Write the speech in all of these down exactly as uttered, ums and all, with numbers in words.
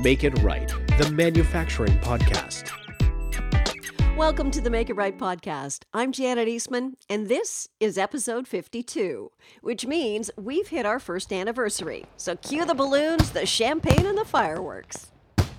Make It Right, the manufacturing podcast. Welcome to the Make It Right podcast. I'm Janet Eastman, and this is episode fifty-two, which means we've hit our first anniversary. So cue the balloons, the champagne, and the fireworks.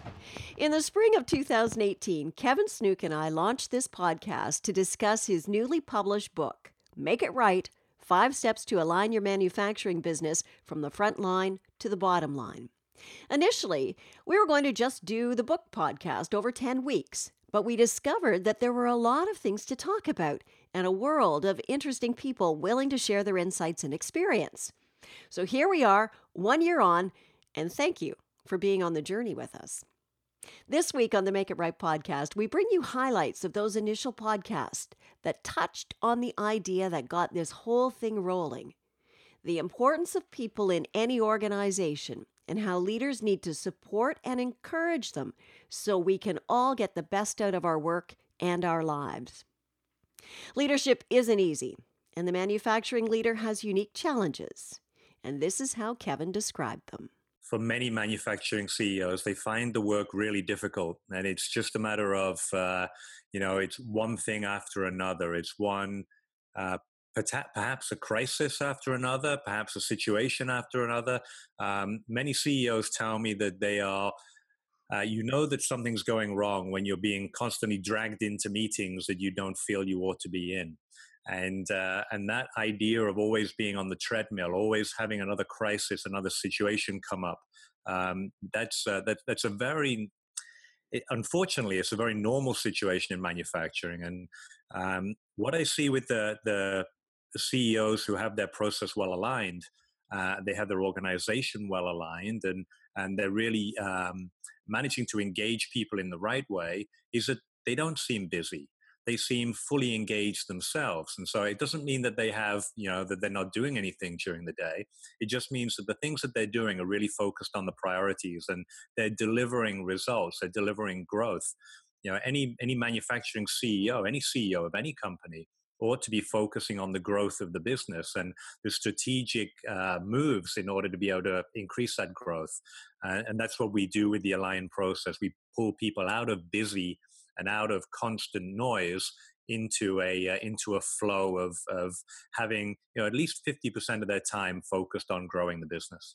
In the spring of two thousand eighteen, Kevin Snook and I launched this podcast to discuss his newly published book, Make It Right, Five Steps to Align Your Manufacturing Business from the Front Line to the Bottom Line. Initially, we were going to just do the book podcast over ten weeks, but we discovered that there were a lot of things to talk about and a world of interesting people willing to share their insights and experience. So here we are, one year on, and thank you for being on the journey with us. This week on the Make It Right podcast, we bring you highlights of those initial podcasts that touched on the idea that got this whole thing rolling, the importance of people in any organization, and how leaders need to support and encourage them so we can all get the best out of our work and our lives. Leadership isn't easy, and the manufacturing leader has unique challenges, and this is how Kevin described them. For many manufacturing C E Os, they find the work really difficult, and it's just a matter of, uh, you know, it's one thing after another. It's one uh, perhaps a crisis after another, perhaps a situation after another. Um, many C E Os tell me that they are, uh, you know that something's going wrong when you're being constantly dragged into meetings that you don't feel you ought to be in. And uh, and that idea of always being on the treadmill, always having another crisis, another situation come up, um, that's, uh, that, that's a very, it, unfortunately, it's a very normal situation in manufacturing. And um, what I see with the, the the C E Os who have their process well aligned, uh, they have their organization well aligned, and and they're really um, managing to engage people in the right way, is that they don't seem busy. They seem fully engaged themselves. And so it doesn't mean that they have, you know, that they're not doing anything during the day. It just means that the things that they're doing are really focused on the priorities, and they're delivering results, they're delivering growth. You know, any any manufacturing C E O, any C E O of any company ought to be focusing on the growth of the business and the strategic uh, moves in order to be able to increase that growth. Uh, and that's what we do with the Align process. We pull people out of busy and out of constant noise into a uh, into a flow of of having, you know, at least fifty percent of their time focused on growing the business.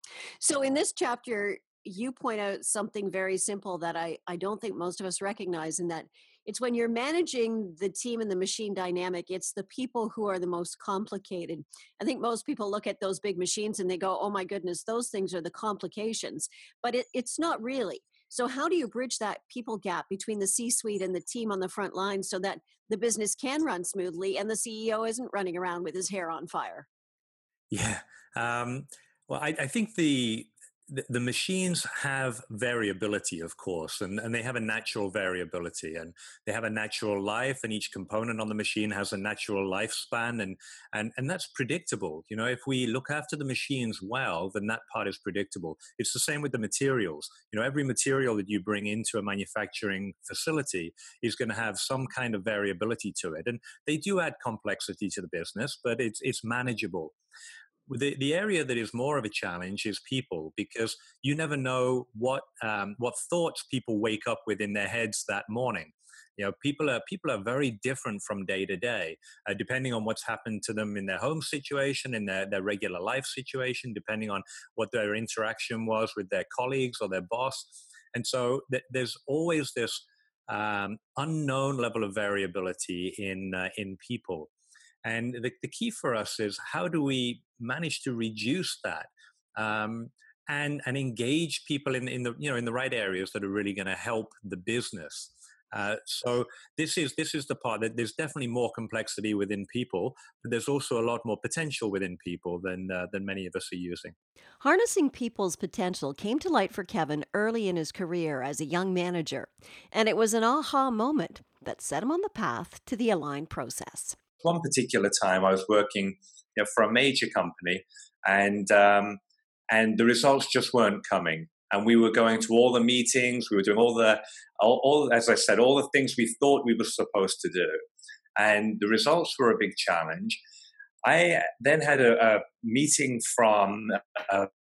So in this chapter, you point out something very simple that I, I don't think most of us recognize, in that it's when you're managing the team and the machine dynamic, it's the people who are the most complicated. I think most people look at those big machines and they go, oh my goodness, those things are the complications. But it, it's not really. So how do you bridge that people gap between the C-suite and the team on the front line so that the business can run smoothly and the C E O isn't running around with his hair on fire? Yeah. Um, well, I, I think the The, the machines have variability, of course, and, and they have a natural variability, and they have a natural life, and each component on the machine has a natural lifespan, and, and, and that's predictable. You know, if we look after the machines well, then that part is predictable. It's the same with the materials. You know, every material that you bring into a manufacturing facility is going to have some kind of variability to it, and they do add complexity to the business, but it's, it's manageable. The, the area that is more of a challenge is people, because you never know what um, what thoughts people wake up with in their heads that morning. You know, people are people are very different from day to day, uh, depending on what's happened to them in their home situation, in their, their regular life situation, depending on what their interaction was with their colleagues or their boss. And so th- there's always this um, unknown level of variability in uh, in people. And the, the key for us is, how do we manage to reduce that um, and and engage people in, in the you know in the right areas that are really going to help the business. Uh, so this is this is the part that there's definitely more complexity within people, but there's also a lot more potential within people than uh, than many of us are using. Harnessing people's potential came to light for Kevin early in his career as a young manager, and it was an aha moment that set him on the path to the Align process. One particular time I was working, you know, for a major company, and um, and the results just weren't coming. And we were going to all the meetings, we were doing all the, all, all as I said, all the things we thought we were supposed to do, and the results were a big challenge. I then had a, a meeting from a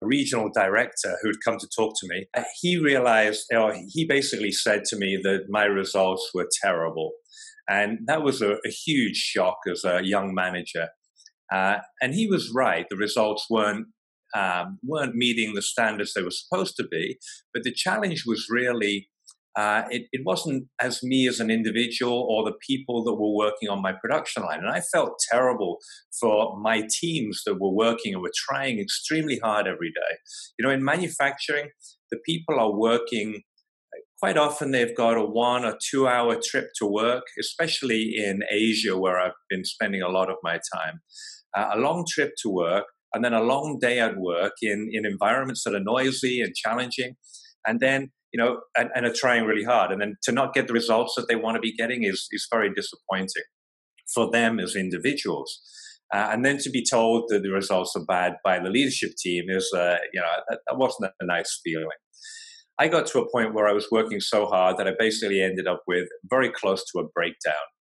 regional director who'd come to talk to me. He realized, you know, he basically said to me that my results were terrible. And that was a, a huge shock as a young manager. Uh, and he was right. The results weren't um, weren't meeting the standards they were supposed to be. But the challenge was really, uh, it, it wasn't as me as an individual or the people that were working on my production line. And I felt terrible for my teams that were working and were trying extremely hard every day. You know, in manufacturing, the people are working. Quite often they've got a one or two hour trip to work, especially in Asia where I've been spending a lot of my time. Uh, a long trip to work and then a long day at work in, in environments that are noisy and challenging. And then, you know, and, and are trying really hard. And then to not get the results that they want to be getting is, is very disappointing for them as individuals. Uh, and then to be told that the results are bad by the leadership team is, uh, you know, that, that wasn't a nice feeling. I got to a point where I was working so hard that I basically ended up with very close to a breakdown.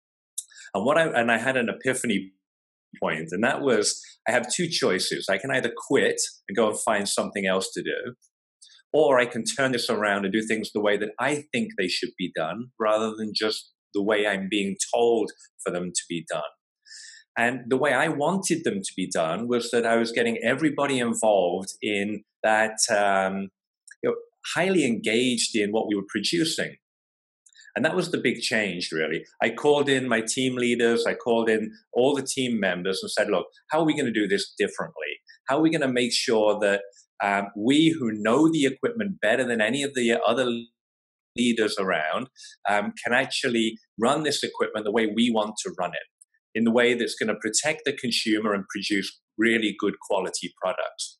And what I and I had an epiphany point, and that was I have two choices. I can either quit and go and find something else to do, or I can turn this around and do things the way that I think they should be done, rather than just the way I'm being told for them to be done. And the way I wanted them to be done was that I was getting everybody involved in that. Um, you know, highly engaged in what we were producing. And that was the big change, really. I called in my team leaders, I called in all the team members and said, look, how are we going to do this differently? How are we going to make sure that um, we who know the equipment better than any of the other leaders around um, can actually run this equipment the way we want to run it, in the way that's going to protect the consumer and produce really good quality products?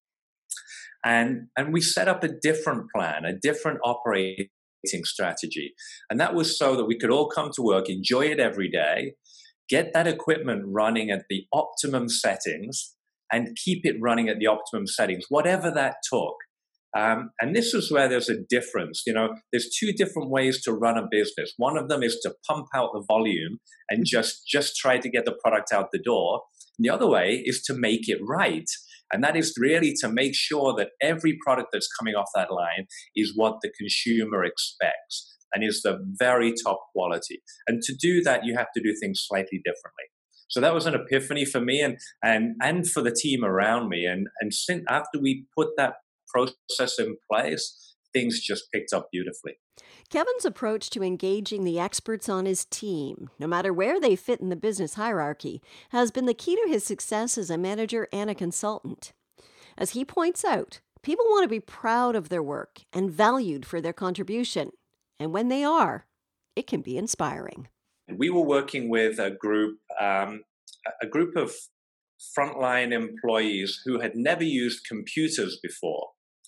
And, and we set up a different plan, a different operating strategy. And that was so that we could all come to work, enjoy it every day, get that equipment running at the optimum settings, and keep it running at the optimum settings, whatever that took. Um, and this is where there's a difference. You know, there's two different ways to run a business. One of them is to pump out the volume and just, just try to get the product out the door. And the other way is to make it right. And that is really to make sure that every product that's coming off that line is what the consumer expects and is the very top quality. And to do that, you have to do things slightly differently. So that was an epiphany for me and and and for the team around me. And and since after we put that process in place, things just picked up beautifully. Kevin's approach to engaging the experts on his team, no matter where they fit in the business hierarchy, has been the key to his success as a manager and a consultant. As he points out, people want to be proud of their work and valued for their contribution. And when they are, it can be inspiring. We were working with a group, um, a group of frontline employees who had never used computers before.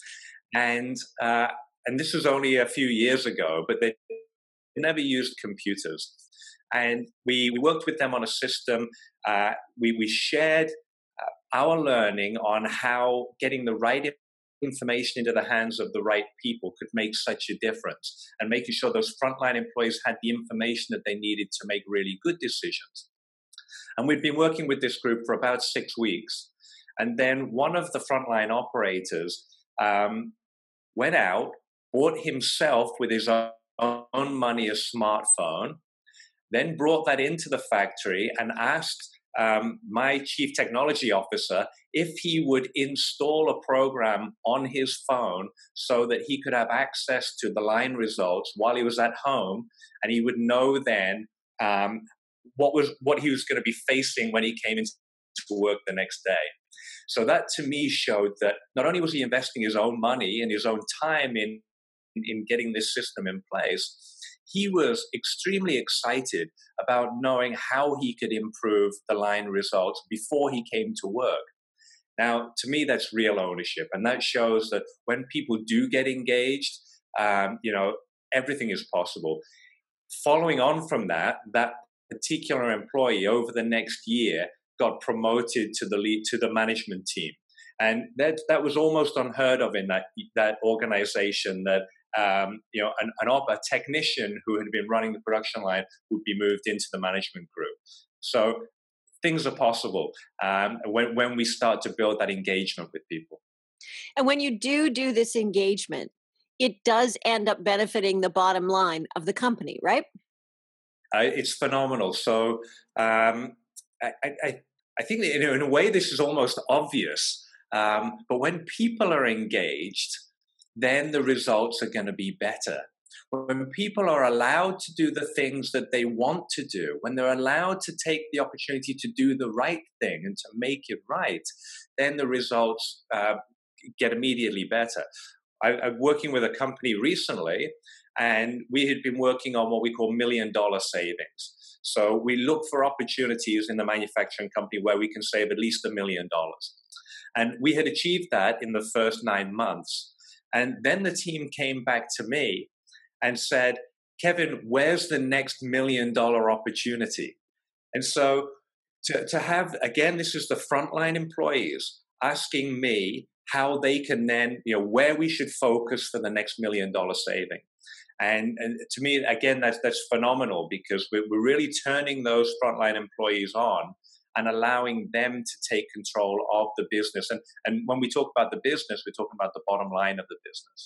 And uh, and this was only a few years ago, but they never used computers. And we, we worked with them on a system. Uh, we, we shared uh, our learning on how getting the right information into the hands of the right people could make such a difference, and making sure those frontline employees had the information that they needed to make really good decisions. And we'd been working with this group for about six weeks. And then one of the frontline operators um, went out, bought himself with his own money a smartphone, then brought that into the factory and asked um, my chief technology officer if he would install a program on his phone so that he could have access to the line results while he was at home, and he would know then um, what was what he was going to be facing when he came into work the next day. So that to me showed that not only was he investing his own money and his own time in in getting this system in place, he was extremely excited about knowing how he could improve the line results before he came to work. Now, to me, that's real ownership. And that shows that when people do get engaged, um, you know, everything is possible. Following on from that, that particular employee over the next year got promoted to the lead, to the management team. And that that was almost unheard of in that, that organization, that Um, you know, an, an op, a technician who had been running the production line would be moved into the management group. So things are possible um, when when we start to build that engagement with people. And when you do do this engagement, it does end up benefiting the bottom line of the company, right? Uh, it's phenomenal. So um, I, I, I think that, you know, in a way this is almost obvious, um, but when people are engaged, then the results are going to be better. When people are allowed to do the things that they want to do, when they're allowed to take the opportunity to do the right thing and to make it right, then the results uh, get immediately better. I, I'm working with a company recently, and we had been working on what we call million dollar savings. So we look for opportunities in the manufacturing company where we can save at least a million dollars. And we had achieved that in the first nine months. And then the team came back to me and said, Kevin, where's the next million dollar opportunity? And so to, to have, again, this is the frontline employees asking me how they can then, you know, where we should focus for the next million dollar saving. And, and to me, again, that's, that's phenomenal, because we're, we're really turning those frontline employees on and allowing them to take control of the business. And, and when we talk about the business, we're talking about the bottom line of the business.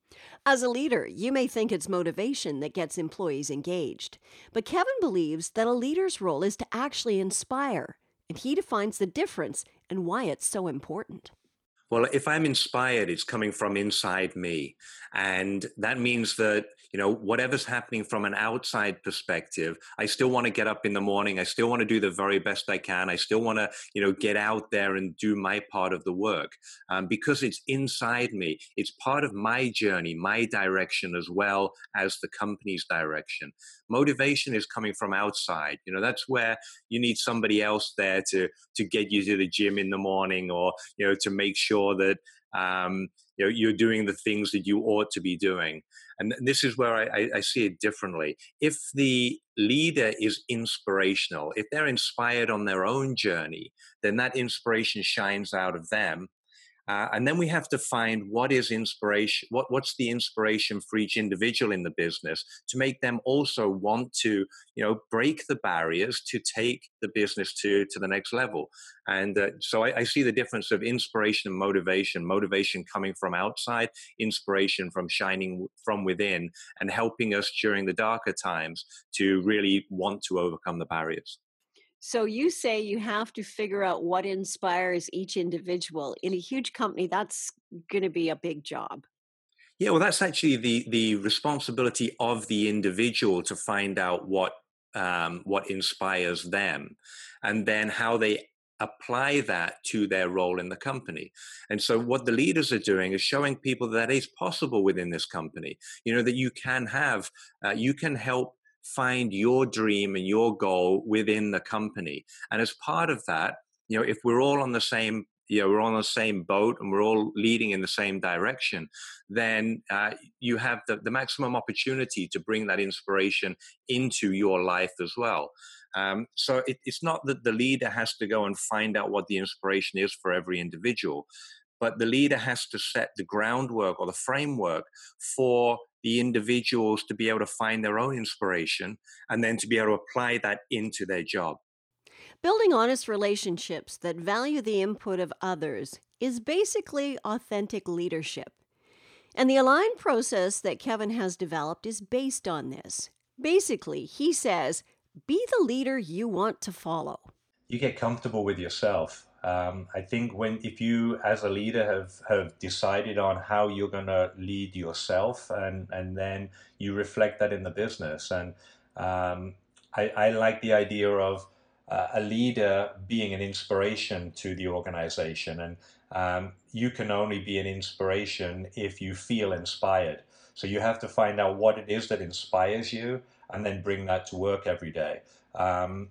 As a leader, you may think it's motivation that gets employees engaged. But Kevin believes that a leader's role is to actually inspire, and he defines the difference and why it's so important. Well, if I'm inspired, it's coming from inside me. And that means that, you know, whatever's happening from an outside perspective, I still want to get up in the morning. I still want to do the very best I can. I still want to, you know, get out there and do my part of the work um, because it's inside me. It's part of my journey, my direction, as well as the company's direction. Motivation is coming from outside. You know, that's where you need somebody else there to, to get you to the gym in the morning, or, you know, to make sure that um, you know, you're doing the things that you ought to be doing. And this is where I, I see it differently. If the leader is inspirational, if they're inspired on their own journey, then that inspiration shines out of them. Uh, and then we have to find what is inspiration, what, what's the inspiration for each individual in the business to make them also want to, you know, break the barriers to take the business to, to the next level. And uh, so I, I see the difference of inspiration and motivation, motivation coming from outside, inspiration from shining from within, and helping us during the darker times to really want to overcome the barriers. So you say you have to figure out what inspires each individual. In a huge company, that's going to be a big job. Yeah, well, that's actually the the responsibility of the individual to find out what um, what inspires them, and then how they apply that to their role in the company. And so what the leaders are doing is showing people that it's possible within this company, you know, that you can have, uh, you can help find your dream and your goal within the company. And as part of that, you know, if we're all on the same, you know, we're on the same boat and we're all leading in the same direction, then uh, you have the, the maximum opportunity to bring that inspiration into your life as well. Um, so it, it's not that the leader has to go and find out what the inspiration is for every individual, but the leader has to set the groundwork or the framework for the individuals to be able to find their own inspiration and then to be able to apply that into their job. Building honest relationships that value the input of others is basically authentic leadership. And the Align process that Kevin has developed is based on this. Basically, he says, be the leader you want to follow. You get comfortable with yourself. Um, I think when if you as a leader have, have decided on how you're going to lead yourself, and, and then you reflect that in the business. And um, I, I like the idea of uh, a leader being an inspiration to the organization. And um, you can only be an inspiration if you feel inspired. So you have to find out what it is that inspires you and then bring that to work every day. Um,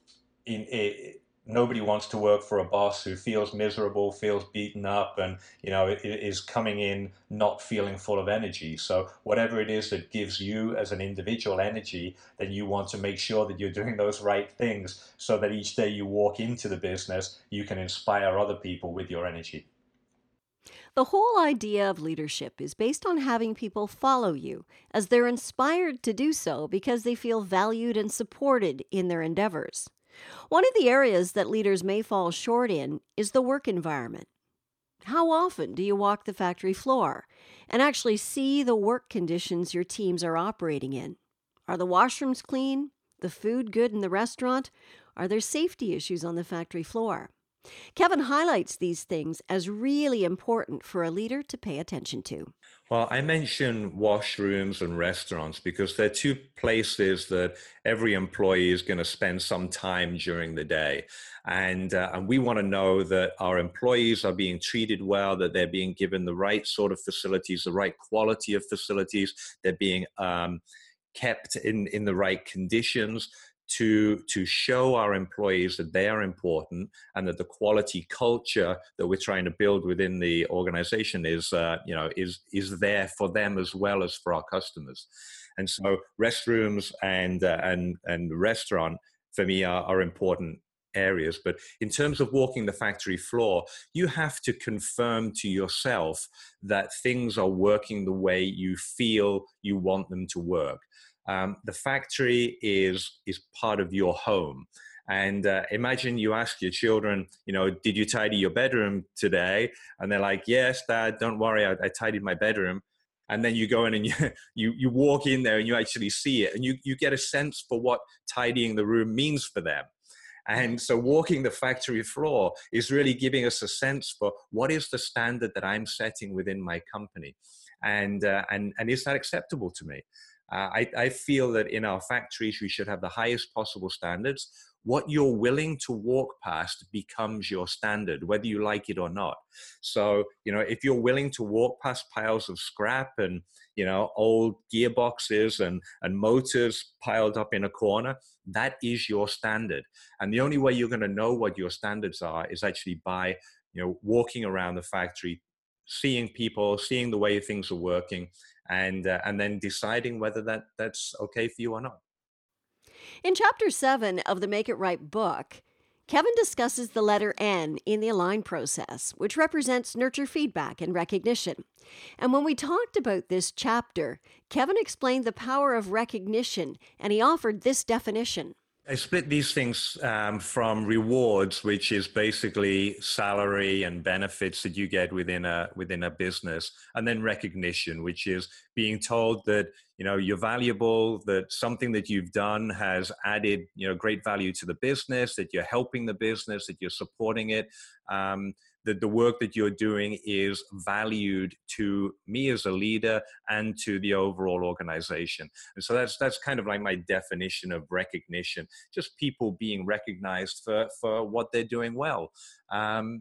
in it, Nobody wants to work for a boss who feels miserable, feels beaten up, and you know is coming in not feeling full of energy. So whatever it is that gives you as an individual energy, then you want to make sure that you're doing those right things so that each day you walk into the business, you can inspire other people with your energy. The whole idea of leadership is based on having people follow you, as they're inspired to do so because they feel valued and supported in their endeavors. One of the areas that leaders may fall short in is the work environment. How often do you walk the factory floor and actually see the work conditions your teams are operating in? Are the washrooms clean? The food good in the restaurant? Are there safety issues on the factory floor? Kevin highlights these things as really important for a leader to pay attention to. Well, I mention washrooms and restaurants because they're two places that every employee is going to spend some time during the day. And, uh, and we want to know that our employees are being treated well, that they're being given the right sort of facilities, the right quality of facilities, they're being um, kept in, in the right conditions, to to show our employees that they are important and that the quality culture that we're trying to build within the organization is uh, you know is is there for them as well as for our customers. And so restrooms and uh, and and restaurant for me are, are important areas. But in terms of walking the factory floor, you have to confirm to yourself that things are working the way you feel you want them to work. Um, the factory is is part of your home. And uh, imagine you ask your children, you know, did you tidy your bedroom today? And they're like, yes, Dad, don't worry, I, I tidied my bedroom. And then you go in and you, you you walk in there and you actually see it. And you, you get a sense for what tidying the room means for them. And so walking the factory floor is really giving us a sense for what is the standard that I'm setting within my company. And, uh, and, and is that acceptable to me? Uh, I, I feel that in our factories, we should have the highest possible standards. What you're willing to walk past becomes your standard, whether you like it or not. So, you know, if you're willing to walk past piles of scrap and, you know, old gearboxes and, and motors piled up in a corner, that is your standard. And the only way you're going to know what your standards are is actually by, you know, walking around the factory, seeing people, seeing the way things are working, and uh, and then deciding whether that that's okay for you or not. In Chapter seven of the Make It Right book, Kevin discusses the letter N in the Align process, which represents nurture feedback and recognition. And when we talked about this chapter, Kevin explained the power of recognition, and he offered this definition. I split these things um, from rewards, which is basically salary and benefits that you get within a within a business, and then recognition, which is being told that, you know, you're valuable, that something that you've done has added, you know, great value to the business, that you're helping the business, that you're supporting it, um, that the work that you're doing is valued to me as a leader and to the overall organization. And so that's that's kind of like my definition of recognition, just people being recognized for, for what they're doing well. Um,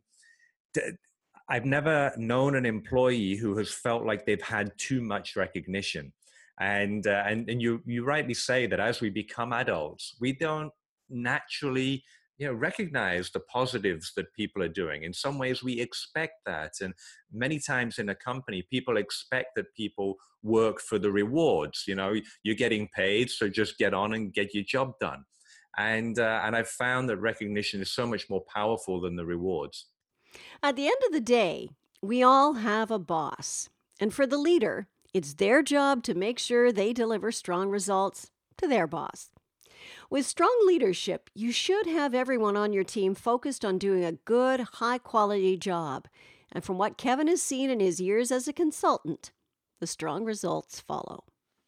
I've never known an employee who has felt like they've had too much recognition. And, uh, and, and you, you rightly say that as we become adults, we don't naturally you know, recognize the positives that people are doing. In some ways, we expect that. And many times in a company, people expect that people work for the rewards. You know, you're getting paid, so just get on and get your job done. And, uh, and I've found that recognition is so much more powerful than the rewards. At the end of the day, we all have a boss. And for the leader, it's their job to make sure they deliver strong results to their boss. With strong leadership, you should have everyone on your team focused on doing a good, high-quality job. And from what Kevin has seen in his years as a consultant, the strong results follow.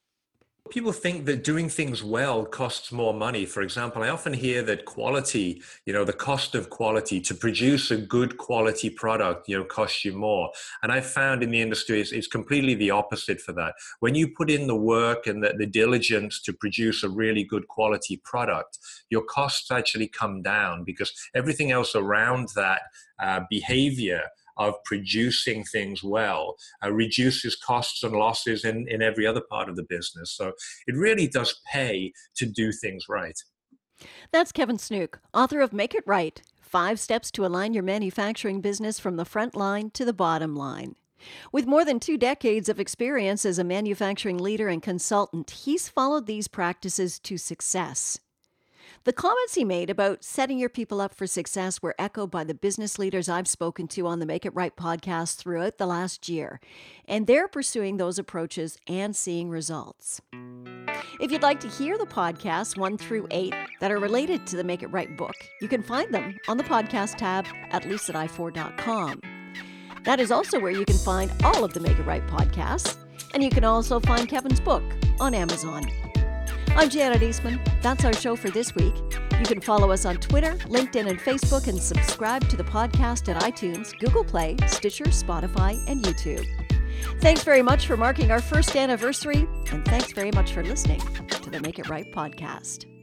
People think that doing things well costs more money. For example, I often hear that quality, you know, the cost of quality to produce a good quality product, you know, costs you more. And I've found in the industry, it's, it's completely the opposite for that. When you put in the work and the, the diligence to produce a really good quality product, your costs actually come down because everything else around that uh, behavior of producing things well uh, reduces costs and losses in, in every other part of the business. So it really does pay to do things right. That's Kevin Snook, author of Make It Right, Five Steps to Align Your Manufacturing Business from the Front Line to the Bottom Line. With more than two decades of experience as a manufacturing leader and consultant, he's followed these practices to success. The comments he made about setting your people up for success were echoed by the business leaders I've spoken to on the Make It Right podcast throughout the last year, and they're pursuing those approaches and seeing results. If you'd like to hear the podcasts one through eight that are related to the Make It Right book, you can find them on the podcast tab at lucid i four dot com. That is also where you can find all of the Make It Right podcasts, and you can also find Kevin's book on Amazon. I'm Janet Eastman. That's our show for this week. You can follow us on Twitter, LinkedIn, and Facebook, and subscribe to the podcast at iTunes, Google Play, Stitcher, Spotify, and YouTube. Thanks very much for marking our first anniversary, and thanks very much for listening to the Make It Right podcast.